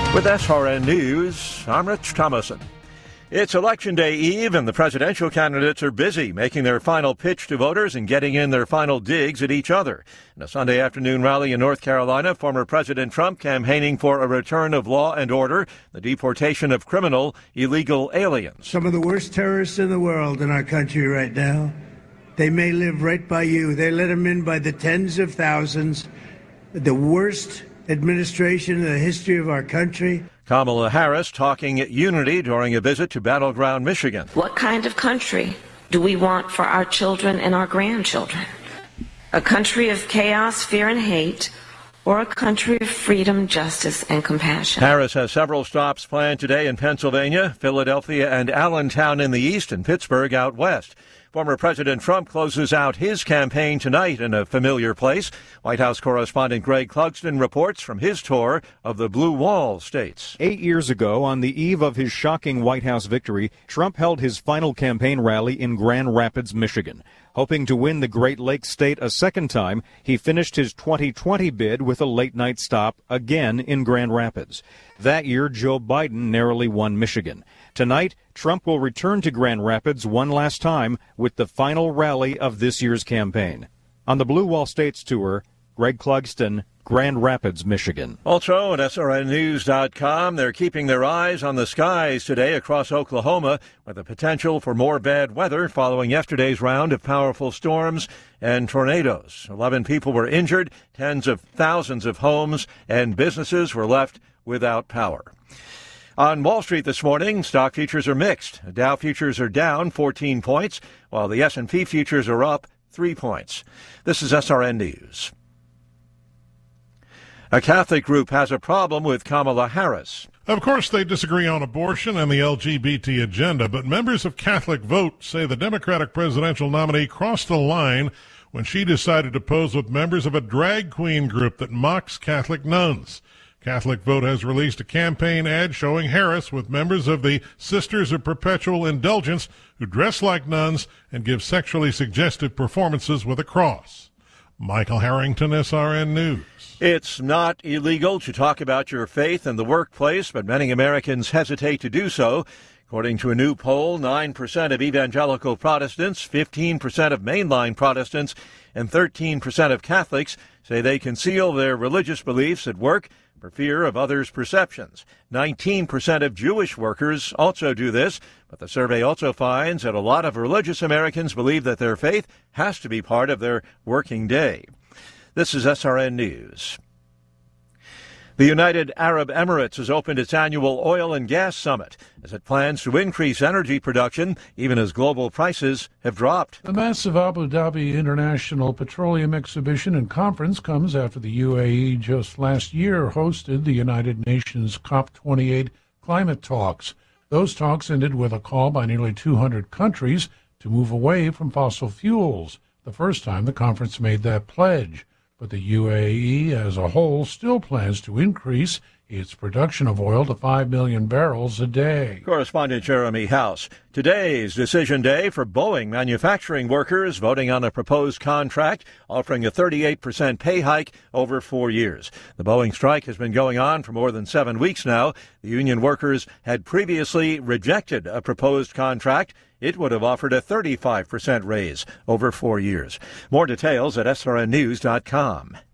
With SRN News, I'm Rich Thomason. It's Election Day Eve, and the presidential candidates are busy making their final pitch to voters and getting in their final digs at each other. In a Sunday afternoon rally in North Carolina, former President Trump campaigning for a return of law and order, the deportation of criminal, illegal aliens. Some of the worst terrorists in the world in our country right now. They may live right by you. They let them in by the tens of thousands. The worst administration in the history of our country. Kamala Harris talking at Unity during a visit to Battleground, Michigan. What kind of country do we want for our children and our grandchildren? A country of chaos, fear, and hate, or a country of freedom, justice, and compassion? Harris has several stops planned today in Pennsylvania, Philadelphia, and Allentown in the east, and Pittsburgh out west. Former President Trump closes out his campaign tonight in a familiar place. White House correspondent Greg Clugston reports from his tour of the Blue Wall states. 8 years ago, on the eve of his shocking White House victory, Trump held his final campaign rally in Grand Rapids, Michigan. Hoping to win the Great Lakes state a second time, he finished his 2020 bid with a late-night stop again in Grand Rapids. That year, Joe Biden narrowly won Michigan. Tonight, Trump will return to Grand Rapids one last time with the final rally of this year's campaign. On the Blue Wall States Tour, Greg Clugston, Grand Rapids, Michigan. Also at SRNnews.com, they're keeping their eyes on the skies today across Oklahoma with the potential for more bad weather following yesterday's round of powerful storms and tornadoes. 11 people were injured, tens of thousands of homes and businesses were left without power. On Wall Street this morning, stock futures are mixed. Dow futures are down 14 points, while the S&P futures are up 3 points. This is SRN News. A Catholic group has a problem with Kamala Harris. Of course, they disagree on abortion and the LGBT agenda, but members of Catholic Vote say the Democratic presidential nominee crossed a line when she decided to pose with members of a drag queen group that mocks Catholic nuns. Catholic Vote has released a campaign ad showing Harris with members of the Sisters of Perpetual Indulgence who dress like nuns and give sexually suggestive performances with a cross. Michael Harrington, SRN News. It's not illegal to talk about your faith in the workplace, but many Americans hesitate to do so. According to a new poll, 9% of evangelical Protestants, 15% of mainline Protestants, and 13% of Catholics say they conceal their religious beliefs at work for fear of others' perceptions. 19% of Jewish workers also do this, but the survey also finds that a lot of religious Americans believe that their faith has to be part of their working day. This is SRN News. The United Arab Emirates has opened its annual oil and gas summit as it plans to increase energy production even as global prices have dropped. The massive Abu Dhabi International Petroleum Exhibition and Conference comes after the UAE just last year hosted the United Nations COP28 climate talks. Those talks ended with a call by nearly 200 countries to move away from fossil fuels, the first time the conference made that pledge. But the UAE as a whole still plans to increase its production of oil to 5 million barrels a day. Correspondent Jeremy House. Today's decision day for Boeing manufacturing workers voting on a proposed contract offering a 38% pay hike over 4 years. The Boeing strike has been going on for more than 7 weeks now. The union workers had previously rejected a proposed contract. It would have offered a 35% raise over 4 years. More details at srnnews.com.